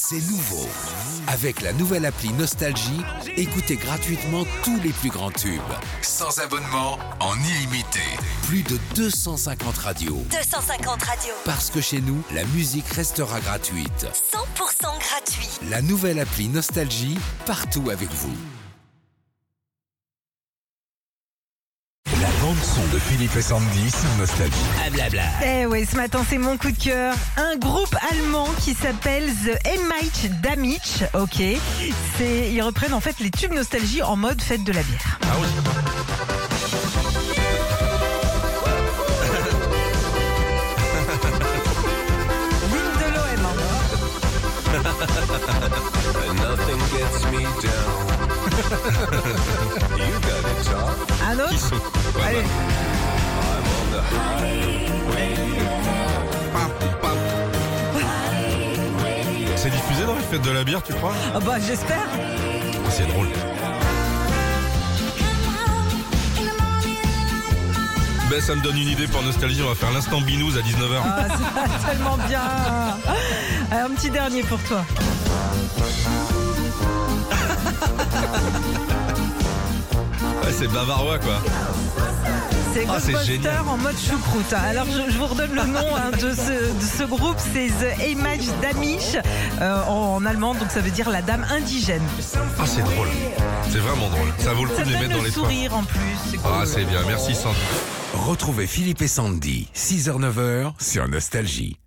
C'est nouveau. Avec la nouvelle appli Nostalgie, écoutez gratuitement tous les plus grands tubes. Sans abonnement, en illimité. Plus de 250 radios. 250 radios. Parce que chez nous, la musique restera gratuite. 100% gratuit. La nouvelle appli Nostalgie, partout avec vous. La bande-son de Philippe et Sandy sur Nostalgie. Ah blabla. Eh ouais, ce matin, c'est mon coup de cœur. Un groupe allemand qui s'appelle The Einheit Damich. Ok. Ils reprennent en fait les tubes nostalgie en mode fête de la bière. Ah oui. L'hymne de l'OM. Nothing gets me down. You got it, Tom. Un autre. Qui sont Allez. I'm on the highway to C'est diffusé dans les fêtes de la bière, tu crois? Oh bah j'espère. C'est drôle. Ben, ça me donne une idée pour Nostalgie, on va faire l'instant binous à 19h. Ah, ça va tellement bien. Un petit dernier pour toi. Ouais, c'est bavarois quoi. C'est Ah, c'est Ghostbusters génial. en mode choucroute. Alors je vous redonne le nom de ce groupe, c'est The Einheit Damich en allemand, donc ça veut dire la dame indigène. Ah, c'est drôle. C'est vraiment drôle. Ça vaut le coup Ça de les donne mettre dans le les soirées. sourire en plus. C'est cool. Ah, c'est bien. Merci Sandy. Retrouvez Philippe et Sandy, 6h-9h sur Nostalgie.